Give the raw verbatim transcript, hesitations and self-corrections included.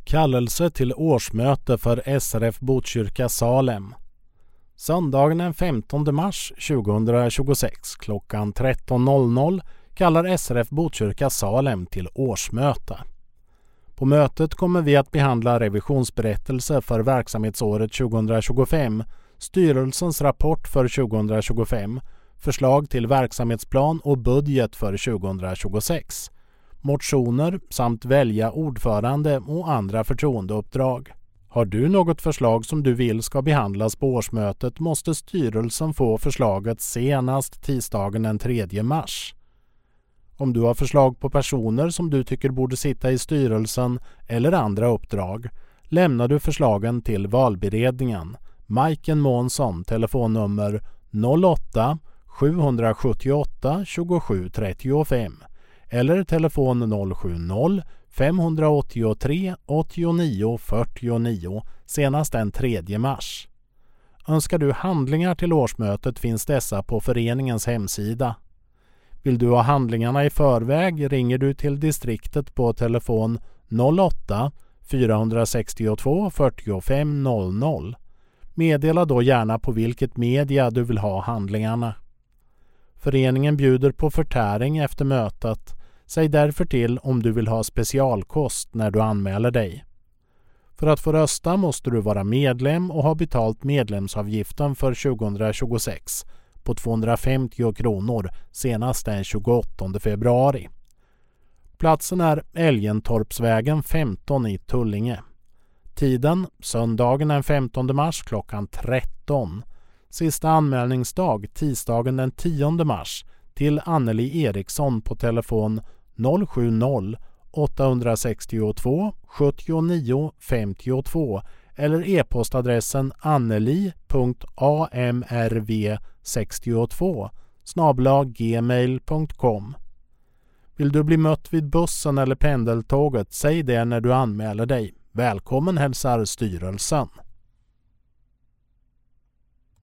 Kallelse till årsmöte för S R F Botkyrka Salem. Söndagen den femtonde mars tjugohundratjugosex klockan tretton noll noll kallar S R F Botkyrka Salem till årsmöte. På mötet kommer vi att behandla revisionsberättelse för verksamhetsåret tjugohundratjugofem, styrelsens rapport för tjugohundratjugofem, förslag till verksamhetsplan och budget för tjugohundratjugosex, motioner samt välja ordförande och andra förtroendeuppdrag. Har du något förslag som du vill ska behandlas på årsmötet måste styrelsen få förslaget senast tisdagen den tredje mars. Om du har förslag på personer som du tycker borde sitta i styrelsen eller andra uppdrag, lämnar du förslagen till valberedningen. Majken Månsson, telefonnummer noll åtta sju sju åtta tjugosju trettiofem eller telefon noll sju noll fem åtta tre åttionio fyrtionio senast den tredje mars. Önskar du handlingar till årsmötet finns dessa på föreningens hemsida. Vill du ha handlingarna i förväg ringer du till distriktet på telefon noll åtta fyra sex två fyrtiofem noll noll. Meddela då gärna på vilket media du vill ha handlingarna. Föreningen bjuder på förtäring efter mötet. Säg därför till om du vill ha specialkost när du anmäler dig. För att få rösta måste du vara medlem och ha betalt medlemsavgiften för tjugohundratjugosex på tvåhundrafemtio kronor senast den tjugoåttonde februari. Platsen är Älgentorpsvägen femton i Tullinge. Tiden söndagen den femtonde mars klockan tretton. Sista anmälningsdag tisdagen den tionde mars till Anneli Eriksson på telefon noll sju noll åtta sex två sjuttionio femtiotvå eller e-postadressen anneli punkt amrv sextiotvå snabel-a gmail punkt com. Vill du bli mött vid bussen eller pendeltåget, säg det när du anmäler dig. Välkommen hälsar styrelsen.